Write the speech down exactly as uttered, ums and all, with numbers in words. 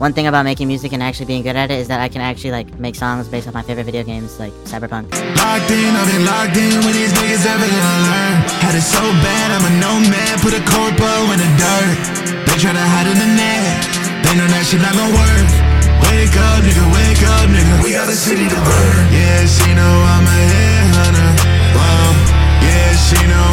one thing about making music and actually being good at it is that I can actually like make songs based off my favorite video games, like Cyberpunk. Locked in, I've been locked in when these niggas ever gonna learn. Had it so bad, I'm a nomad, put a corpo in the dirt. They tryna hide in the net, they know that shit not gon' work. Wake up, nigga, wake up, nigga, we got a city to burn. Yeah, she know I'm a headhunter, whoa. Yeah, she know